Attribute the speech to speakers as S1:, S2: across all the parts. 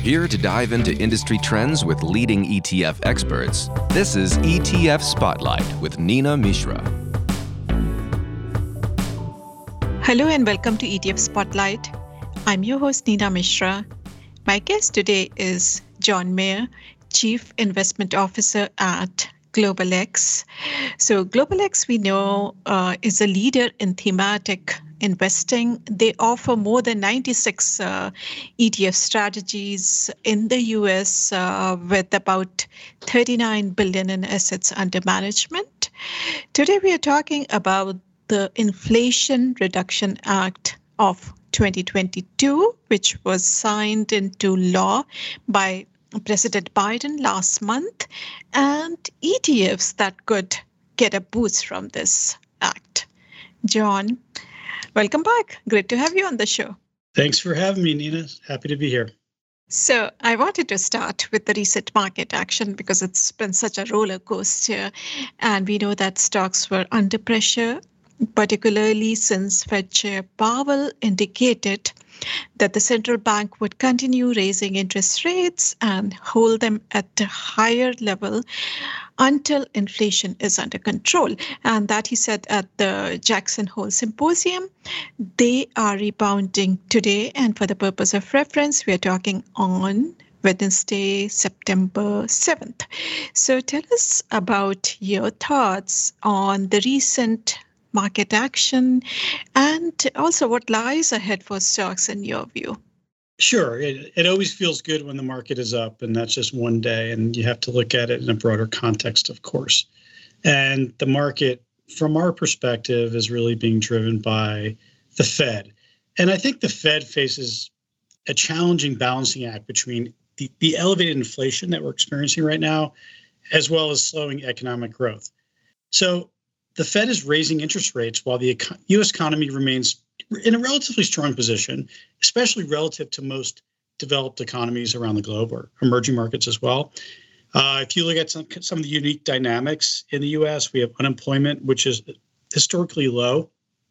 S1: Here to dive into industry trends with leading ETF experts, this is ETF Spotlight with Neena Mishra.
S2: Hello and welcome to ETF Spotlight. I'm your host, Neena Mishra. My guest today is John Mayer, Chief Investment Officer at GlobalX. So GlobalX, we know, is a leader in thematic investing. They offer more than 96 ETF strategies in the US with about 39 billion in assets under management. Today we are talking about the Inflation Reduction Act of 2022, which was signed into law by President Biden last month, and ETFs that could get a boost from this act. John, welcome back. Great to have you on the show.
S3: Thanks for having me, Neena. Happy to be here.
S2: So I wanted to start with the recent market action because it's been such a roller coaster, and we know that stocks were under pressure, particularly since Fed Chair Powell indicated that the central bank would continue raising interest rates and hold them at a higher level until inflation is under control. And that he said at the Jackson Hole Symposium. They are rebounding today. And for the purpose of reference, we are talking on Wednesday, September 7th. So tell us about your thoughts on the recent market action, and also what lies ahead for stocks in your view.
S3: Sure. It always feels good when the market is up, and that's just one day, and you have to look at it in a broader context, of course. And the market, from our perspective, is really being driven by the Fed. And I think the Fed faces a challenging balancing act between the elevated inflation that we're experiencing right now, as well as slowing economic growth. So the Fed is raising interest rates while the U.S. economy remains in a relatively strong position, especially relative to most developed economies around the globe or emerging markets as well. If you look at some of the unique dynamics in the U.S., we have unemployment, which is historically low.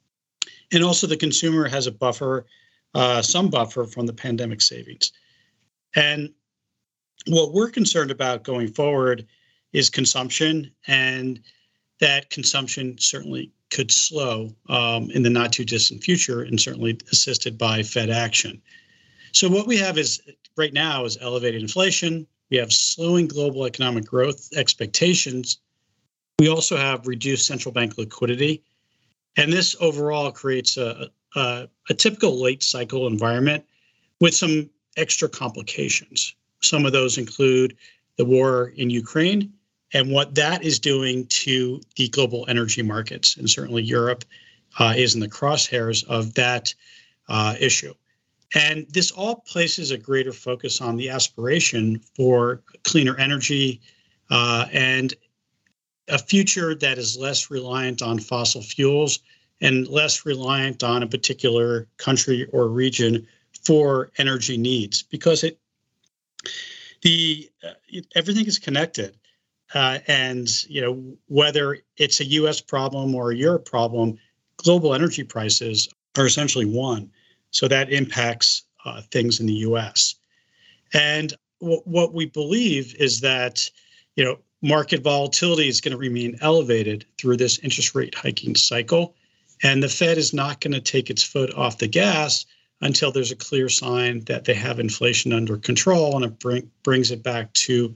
S3: And also the consumer has a buffer, some buffer from the pandemic savings. And what we're concerned about going forward is consumption, and that consumption certainly could slow in the not too distant future, and certainly assisted by Fed action. So what we have is right now is elevated inflation. We have slowing global economic growth expectations. We also have reduced central bank liquidity. And this overall creates a typical late cycle environment with some extra complications. Some of those include the war in Ukraine and what that is doing to the global energy markets. And certainly Europe is in the crosshairs of that issue. And this all places a greater focus on the aspiration for cleaner energy and a future that is less reliant on fossil fuels and less reliant on a particular country or region for energy needs, because everything is connected. And whether it's a U.S. problem or a Europe problem, global energy prices are essentially one. So that impacts things in the U.S. And what we believe is that market volatility is going to remain elevated through this interest rate hiking cycle, and the Fed is not going to take its foot off the gas until there's a clear sign that they have inflation under control, and it brings it back to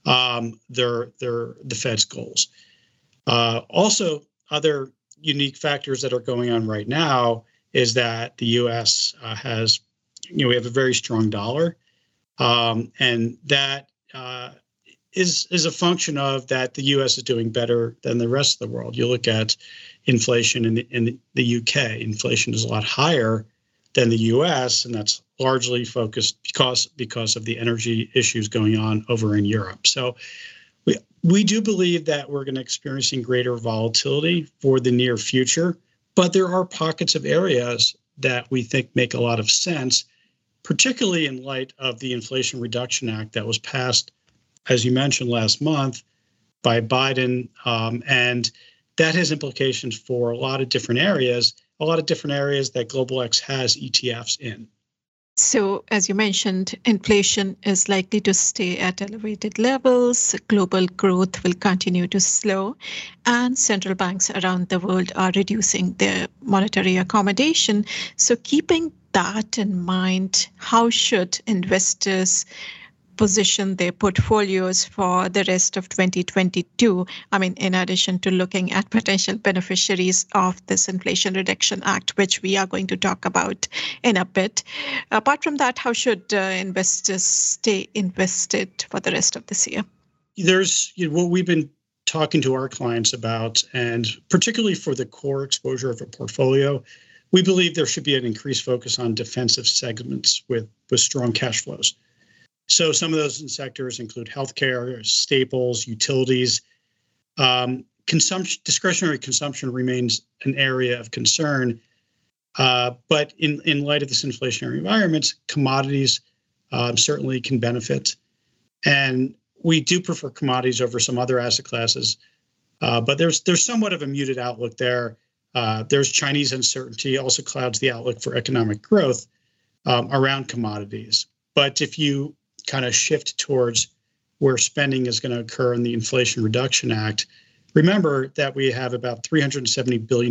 S3: the Fed's goals. Also, other unique factors that are going on right now is that the U.S. has, we have a very strong dollar, and that is a function of that the U.S. is doing better than the rest of the world. You look at inflation in the U.K. Inflation is a lot higher than the U.S., and that's largely focused because of the energy issues going on over in Europe. So we do believe that we're going to experiencing greater volatility for the near future, but there are pockets of areas that we think make a lot of sense, particularly in light of the Inflation Reduction Act that was passed, as you mentioned, last month by Biden, and that has implications for a lot of different areas that GlobalX has ETFs in.
S2: So, as you mentioned, inflation is likely to stay at elevated levels. Global growth will continue to slow, and central banks around the world are reducing their monetary accommodation. So, keeping that in mind, how should investors position their portfolios for the rest of 2022? I mean, in addition to looking at potential beneficiaries of this Inflation Reduction Act, which we are going to talk about in a bit. Apart from that, how should investors stay invested for the rest of this year?
S3: There's what we've been talking to our clients about, and particularly for the core exposure of a portfolio, we believe there should be an increased focus on defensive segments with strong cash flows. So some of those sectors include healthcare, staples, utilities. Discretionary consumption remains an area of concern. But in light of this inflationary environment, commodities certainly can benefit. And we do prefer commodities over some other asset classes. But there's somewhat of a muted outlook there. There's Chinese uncertainty also clouds the outlook for economic growth around commodities. But if you kind of shift towards where spending is going to occur in the Inflation Reduction Act, remember that we have about $370 billion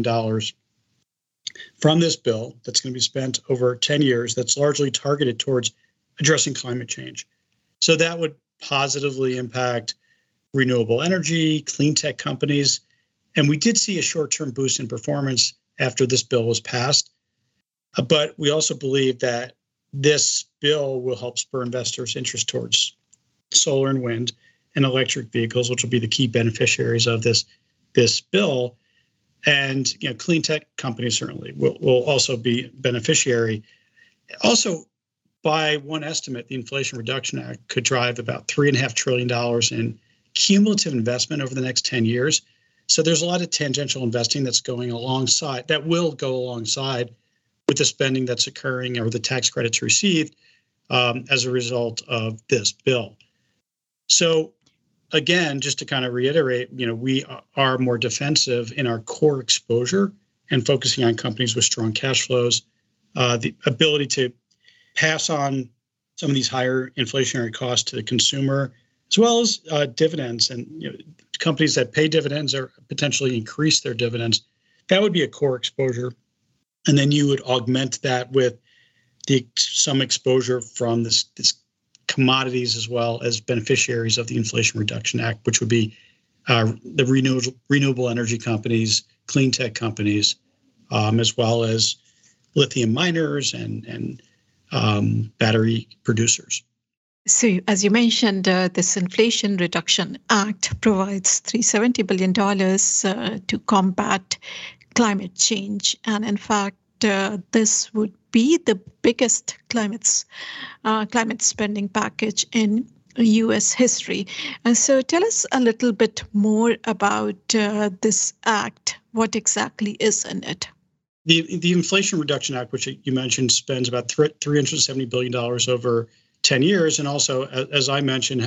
S3: from this bill that's going to be spent over 10 years that's largely targeted towards addressing climate change. So that would positively impact renewable energy, clean tech companies. And we did see a short-term boost in performance after this bill was passed. But we also believe that this bill will help spur investors' interest towards solar and wind and electric vehicles, which will be the key beneficiaries of this bill. And clean tech companies certainly will also be beneficiary. Also, by one estimate, the Inflation Reduction Act could drive about $3.5 trillion in cumulative investment over the next 10 years. So there's a lot of tangential investing that will go alongside with the spending that's occurring or the tax credits received as a result of this bill. So again, just to kind of reiterate, we are more defensive in our core exposure and focusing on companies with strong cash flows, the ability to pass on some of these higher inflationary costs to the consumer, as well as dividends and companies that pay dividends or potentially increase their dividends. That would be a core exposure. And then you would augment that with some exposure from this commodities as well as beneficiaries of the Inflation Reduction Act, which would be the renewable energy companies, clean tech companies, as well as lithium miners and battery producers.
S2: So, as you mentioned, this Inflation Reduction Act provides $370 billion to combat climate change. And in fact, this would be the biggest climate spending package in U.S. history. And so tell us a little bit more about this act. What exactly is in it?
S3: The Inflation Reduction Act, which you mentioned, spends about $370 billion over 10 years. And also, as I mentioned,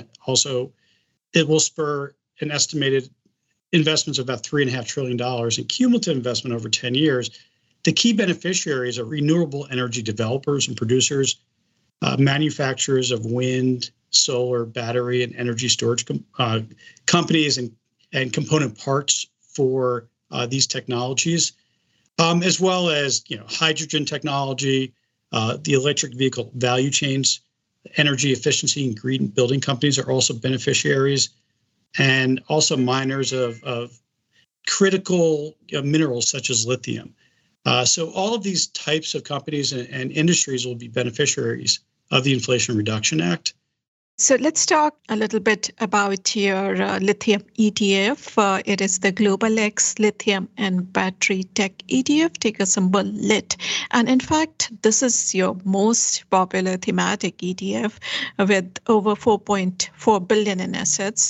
S3: it will spur an estimated investments of about $3.5 trillion in cumulative investment over 10 years. The key beneficiaries are renewable energy developers and producers, manufacturers of wind, solar, battery, and energy storage companies and component parts for these technologies, as well as hydrogen technology, the electric vehicle value chains, energy efficiency and green building companies are also beneficiaries, and also miners of critical minerals such as lithium. So all of these types of companies and industries will be beneficiaries of the Inflation Reduction Act.
S2: So let's talk a little bit about your lithium ETF. It is the Global X Lithium and Battery Tech ETF, ticker symbol LIT. And in fact, this is your most popular thematic ETF with over 4.4 billion in assets.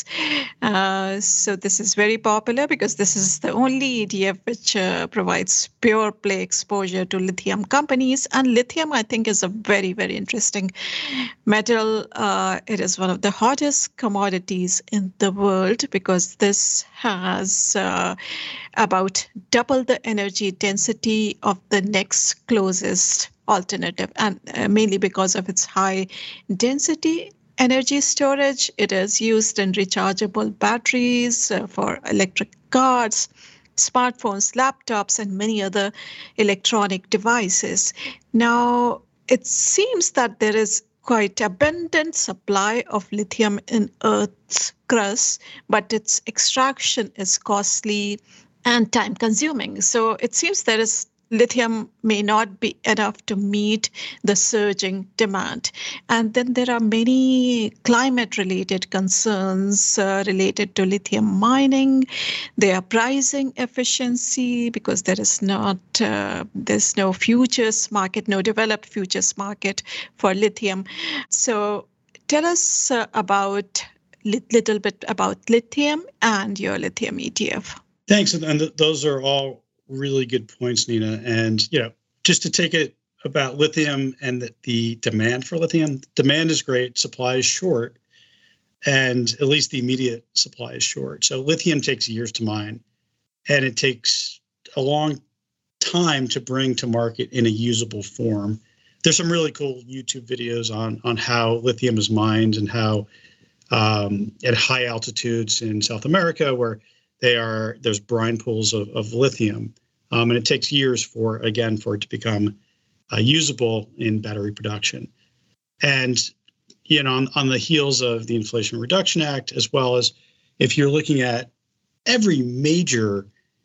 S2: So this is very popular because this is the only ETF which provides pure play exposure to lithium companies. And lithium, I think, is a very, very interesting metal. it is one of the hottest commodities in the world because this has about double the energy density of the next closest alternative, and mainly because of its high density energy storage. It is used in rechargeable batteries for electric cars, smartphones, laptops, and many other electronic devices. Now, it seems that there is quite abundant supply of lithium in Earth's crust, but its extraction is costly and time consuming. So it seems there is lithium may not be enough to meet the surging demand. And then there are many climate-related concerns related to lithium mining. There are pricing efficiency because there's no futures market, no developed futures market for lithium. So tell us about little bit about lithium and your lithium ETF.
S3: Thanks, and those are all really good points, Nina. And, just to take it about lithium and the demand for lithium, demand is great, supply is short, and at least the immediate supply is short. So lithium takes years to mine, and it takes a long time to bring to market in a usable form. There's some really cool YouTube videos on how lithium is mined and how at high altitudes in South America where there's brine pools of lithium, and it takes years for it to become usable in battery production. And on the heels of the Inflation Reduction Act, as well as if you're looking at every major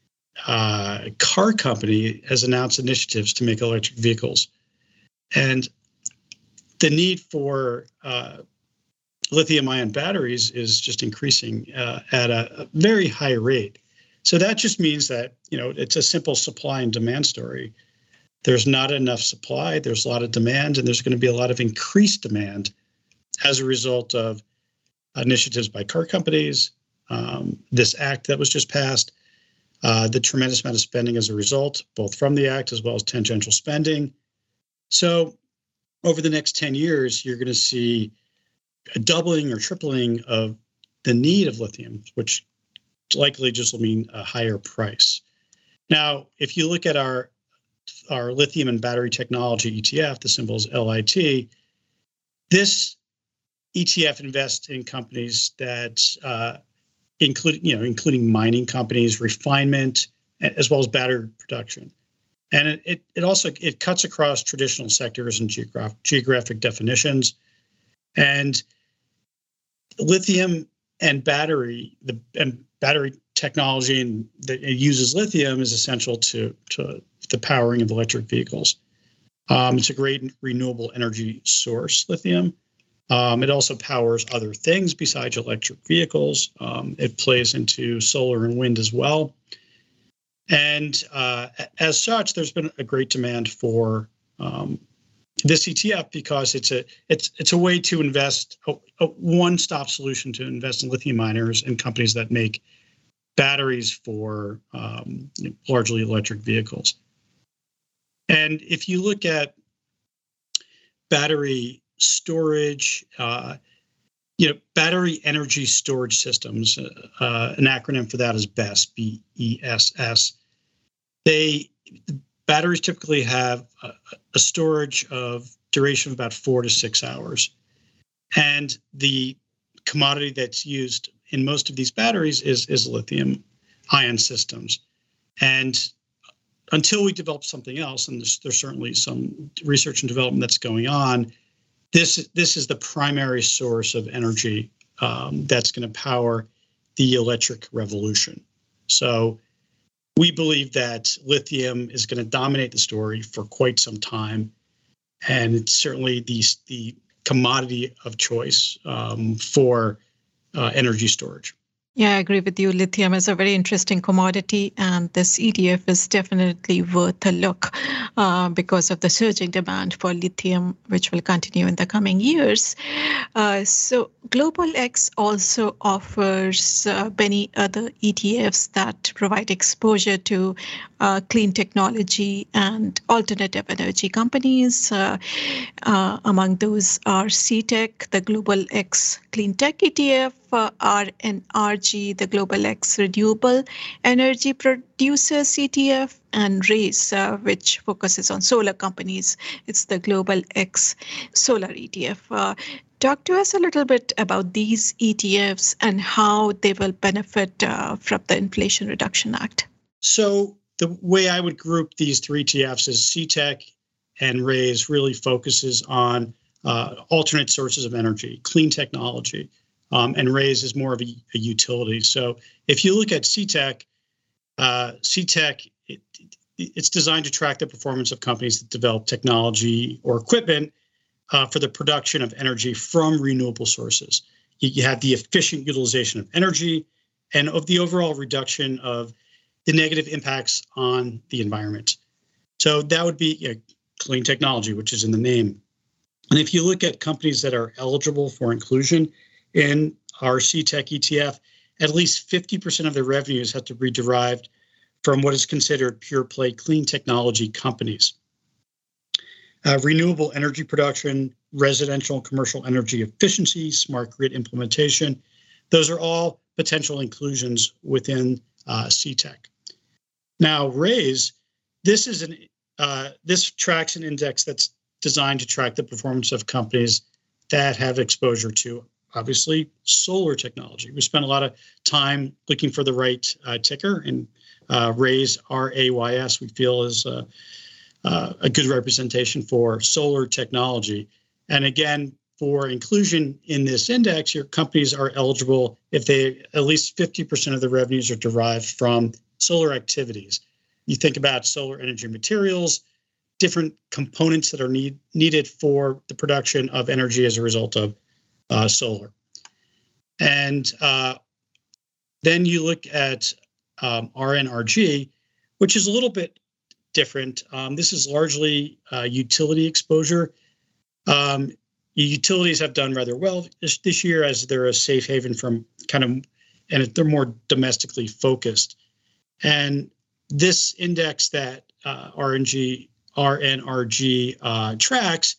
S3: car company has announced initiatives to make electric vehicles, and the need for lithium-ion batteries is just increasing at a very high rate. So that just means that, it's a simple supply and demand story. There's not enough supply, there's a lot of demand, and there's going to be a lot of increased demand as a result of initiatives by car companies, this act that was just passed, the tremendous amount of spending as a result, both from the act as well as tangential spending. So over the next 10 years, you're going to see a doubling or tripling of the need of lithium, which likely just will mean a higher price. Now, if you look at our lithium and battery technology ETF, the symbol is LIT, this ETF invests in companies that including mining companies, refinement, as well as battery production. And it also cuts across traditional sectors and geographic definitions. And lithium and battery technology that uses lithium is essential to the powering of electric vehicles. It's a great renewable energy source, lithium. It also powers other things besides electric vehicles. It plays into solar and wind as well. And as such, there's been a great demand for this ETF because it's a way to invest, a one-stop solution to invest in lithium miners and companies that make batteries for largely electric vehicles. And if you look at battery storage, battery energy storage systems, an acronym for that is BESS, BESS. Batteries typically have a storage of duration of about 4 to 6 hours. And the commodity that's used in most of these batteries is lithium ion systems. And until we develop something else, and there's certainly some research and development that's going on, this is the primary source of energy that's going to power the electric revolution. So we believe that lithium is going to dominate the story for quite some time, and it's certainly the commodity of choice for energy storage.
S2: Yeah, I agree with you. Lithium is a very interesting commodity, and this ETF is definitely worth a look because of the surging demand for lithium, which will continue in the coming years. So, Global X also offers many other ETFs that provide exposure to clean technology and alternative energy companies. Among those are CTEC, the Global X Clean Tech ETF, RNRG, the Global X Renewable Energy Producers ETF, and RAISE, which focuses on solar companies. It's the Global X Solar ETF. Talk to us a little bit about these ETFs and how they will benefit from the Inflation Reduction Act.
S3: So the way I would group these three ETFs is CTEC and RAISE really focuses on alternate sources of energy, clean technology, and RAISE is more of a utility. So if you look at CTEC, it's designed to track the performance of companies that develop technology or equipment for the production of energy from renewable sources. You have the efficient utilization of energy and of the overall reduction of the negative impacts on the environment. So that would be clean technology, which is in the name. And if you look at companies that are eligible for inclusion in our CTEC ETF, at least 50% of their revenues have to be derived from what is considered pure play clean technology companies. Renewable energy production, residential and commercial energy efficiency, smart grid implementation, those are all potential inclusions within CTEC. Now, RAISE, this tracks an index that's designed to track the performance of companies that have exposure to, obviously, solar technology. We spent a lot of time looking for the right ticker, and RAISE, RAYS, we feel is a good representation for solar technology. And again, for inclusion in this index, your companies are eligible if they at least 50% of the revenues are derived from solar activities. You think about solar energy materials, different components that are needed for the production of energy as a result of solar. And then you look at RNRG, which is a little bit different. This is largely utility exposure. Utilities have done rather well this year as they're a safe haven from and they're more domestically focused. And this index that RNRG tracks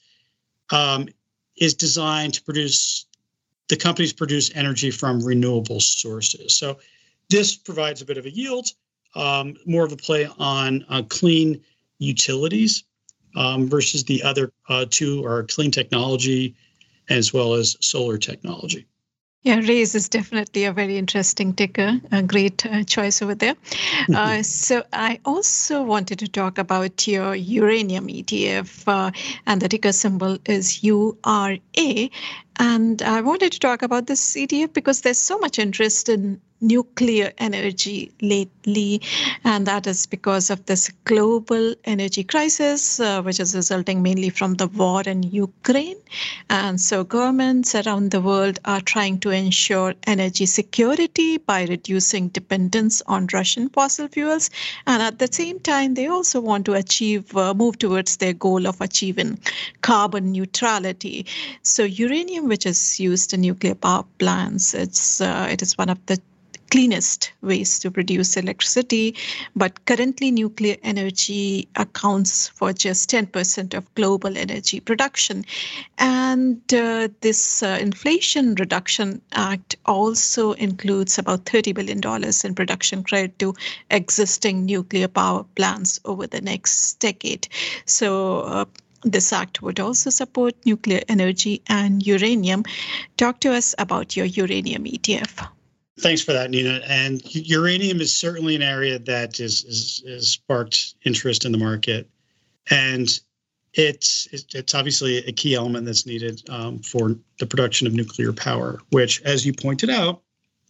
S3: is designed to produce, the companies produce energy from renewable sources. So this provides a bit of a yield, more of a play on clean utilities versus the other two are clean technology as well as solar technology.
S2: Yeah, RAISE is definitely a very interesting ticker, a great choice over there. So I also wanted to talk about your uranium ETF, and the ticker symbol is URA. And I wanted to talk about this ETF because there's so much interest in nuclear energy lately, and that is because of this global energy crisis, which is resulting mainly from the war in Ukraine. And so governments around the world are trying to ensure energy security by reducing dependence on Russian fossil fuels. And at the same time, they also want to move towards their goal of achieving carbon neutrality. So uranium, which is used in nuclear power plants, it is one of the cleanest ways to produce electricity, but currently nuclear energy accounts for just 10% of global energy production. And this Inflation Reduction Act also includes about $30 billion in production credit to existing nuclear power plants over the next decade. So this act would also support nuclear energy and uranium. Talk to us about your uranium ETF.
S3: Thanks for that, Nina. And uranium is certainly an area that is sparked interest in the market, and it's obviously a key element that's needed for the production of nuclear power, which, as you pointed out,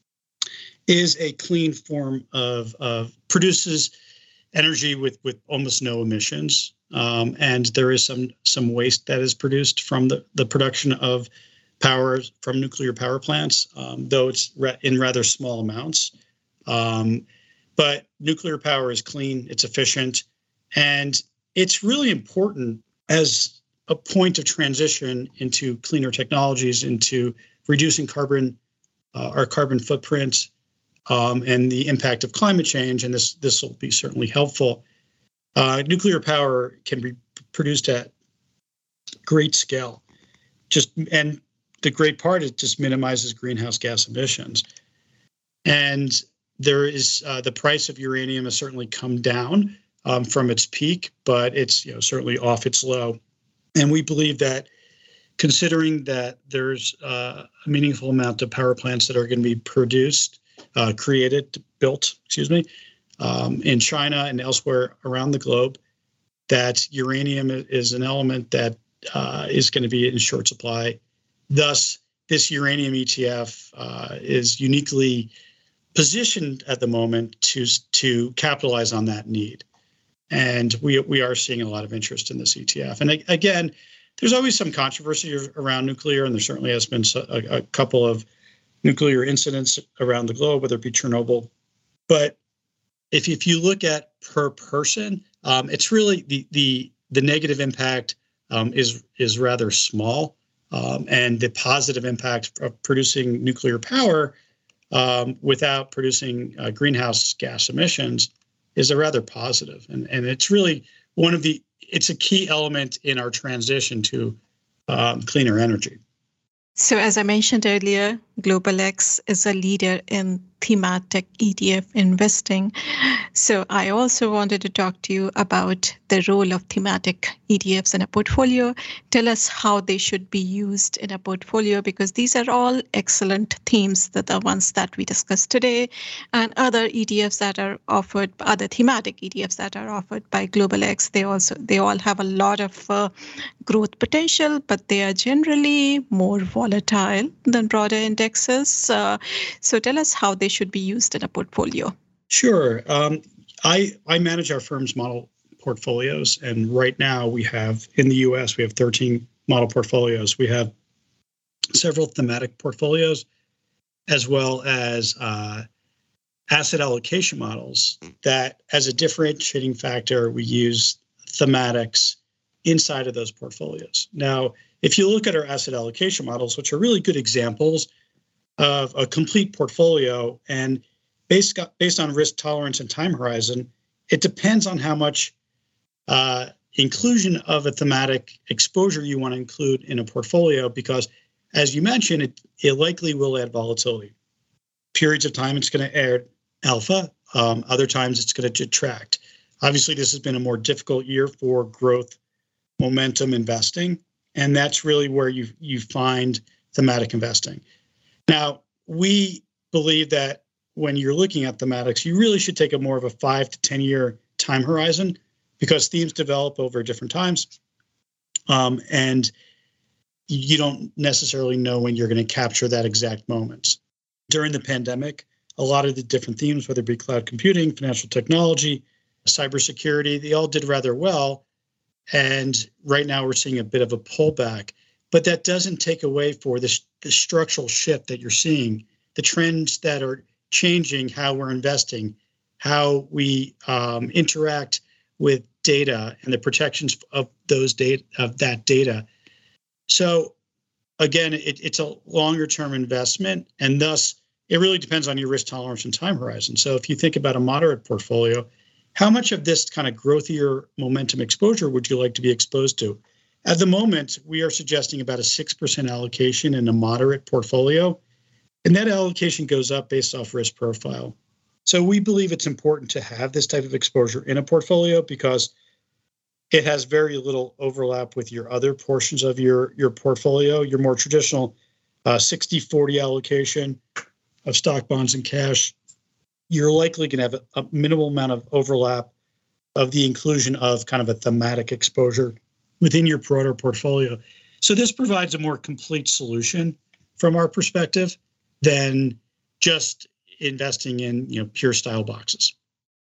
S3: is a clean form of produces energy with almost no emissions, and there is some waste that is produced from the production of power from nuclear power plants, though it's in rather small amounts. But nuclear power is clean, it's efficient, and it's really important as a point of transition into cleaner technologies, into reducing our carbon footprint, and the impact of climate change. And this will be certainly helpful. Nuclear power can be produced at great scale. And the great part, it just minimizes greenhouse gas emissions. And there is the price of uranium has certainly come down from its peak, but it's certainly off its low. And we believe that, considering that there's a meaningful amount of power plants that are going to be built, in China and elsewhere around the globe, that uranium is an element that is going to be in short supply. Thus, this uranium ETF is uniquely positioned at the moment to capitalize on that need. And we are seeing a lot of interest in this ETF. And again, there's always some controversy around nuclear, and there certainly has been a couple of nuclear incidents around the globe, whether it be Chernobyl. But if you look at per person, it's really the negative impact is rather small, and the positive impact of producing nuclear power without producing greenhouse gas emissions is a rather positive. And it's really it's a key element in our transition to cleaner energy.
S2: So as I mentioned earlier, GlobalX is a leader in thematic ETF investing. So I also wanted to talk to you about the role of thematic ETFs in a portfolio. Tell us how they should be used in a portfolio, because these are all excellent themes, the ones that we discussed today, and other ETFs that are offered, other thematic ETFs that are offered by GlobalX. They all have a lot of growth potential, but they are generally more volatile than broader indexes. So tell us how they should be used in a portfolio.
S3: Sure. I manage our firm's model portfolios, and right now we have, in the US, we have 13 model portfolios. We have several thematic portfolios, as well as asset allocation models that, as a differentiating factor, we use thematics inside of those portfolios. Now, if you look at our asset allocation models, which are really good examples of a complete portfolio, and based on risk tolerance and time horizon, it depends on how much inclusion of a thematic exposure you want to include in a portfolio, because, as you mentioned, it likely will add volatility. Periods of time it's going to add alpha, other times it's going to detract. Obviously, this has been a more difficult year for growth momentum investing, and that's really where you find thematic investing. Now, we believe that when you're looking at thematics, you really should take a more of a 5 to 10 year time horizon, because themes develop over different times. And you don't necessarily know when you're going to capture that exact moment. During the pandemic, a lot of the different themes, whether it be cloud computing, financial technology, cybersecurity, they all did rather well. And right now we're seeing a bit of a pullback. But that doesn't take away for the structural shift that you're seeing, the trends that are changing how we're investing, how we interact with data, and the protections of that data. So again, it's a longer term investment, and thus it really depends on your risk tolerance and time horizon. So if you think about a moderate portfolio, how much of this kind of growthier momentum exposure would you like to be exposed to? At the moment, we are suggesting about a 6% allocation in a moderate portfolio, and that allocation goes up based off risk profile. So we believe it's important to have this type of exposure in a portfolio because it has very little overlap with your other portions of your portfolio. Your more traditional 60-40 allocation of stock, bonds, and cash, you're likely going to have a minimal amount of overlap of the inclusion of kind of a thematic exposure within your broader portfolio. So this provides a more complete solution from our perspective than just investing in pure style boxes.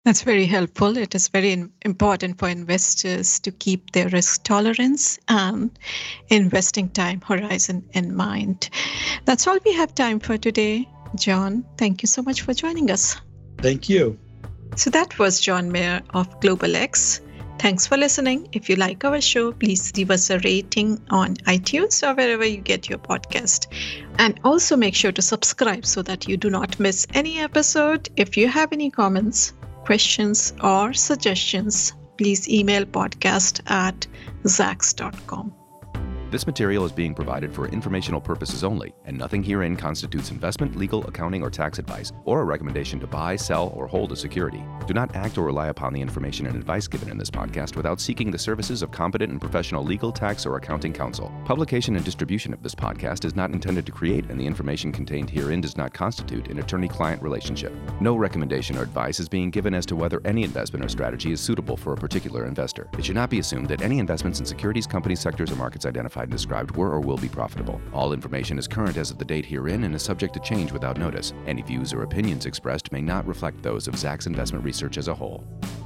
S2: That's very helpful. It is very important for investors to keep their risk tolerance and investing time horizon in mind. That's all we have time for today. John, thank you so much for joining us.
S3: Thank you.
S2: So that was John Mayer of Global X. Thanks for listening. If you like our show, please leave us a rating on iTunes or wherever you get your podcast. And also make sure to subscribe so that you do not miss any episode. If you have any comments, questions, or suggestions, please email podcast@zacks.com.
S1: This material is being provided for informational purposes only, and nothing herein constitutes investment, legal, accounting, or tax advice, or a recommendation to buy, sell, or hold a security. Do not act or rely upon the information and advice given in this podcast without seeking the services of competent and professional legal, tax, or accounting counsel. Publication and distribution of this podcast is not intended to create, and the information contained herein does not constitute an attorney-client relationship. No recommendation or advice is being given as to whether any investment or strategy is suitable for a particular investor. It should not be assumed that any investments in securities, companies, sectors, or markets identified and described were or will be profitable. All information is current as of the date herein and is subject to change without notice. Any views or opinions expressed may not reflect those of Zacks Investment Research as a whole.